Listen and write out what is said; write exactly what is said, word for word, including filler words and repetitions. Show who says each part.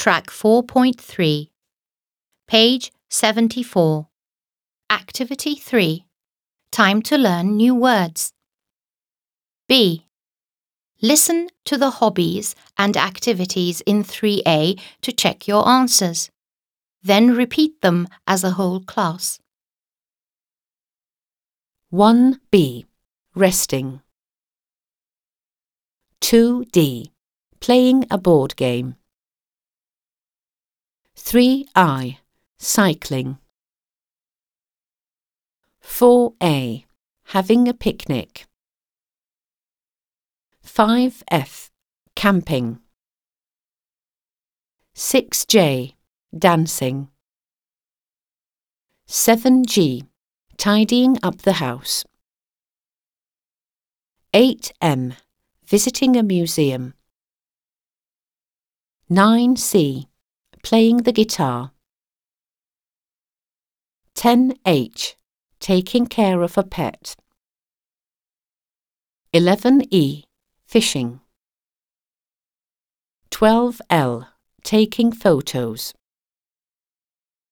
Speaker 1: Track four point three, page seventy-four. Activity three. Time to learn new words. B. Listen to the hobbies and activities in three A to check your answers. Then repeat them as a whole class.
Speaker 2: one B. Resting. two D. Playing a board game. three I. Cycling. four A. Having a picnic. five F. Camping. six J. Dancing. seven G. Tidying up the house. eight M. Visiting a museum. nine C. Playing the guitar. ten H. Taking care of a pet. eleven E. Fishing. twelve L. Taking photos.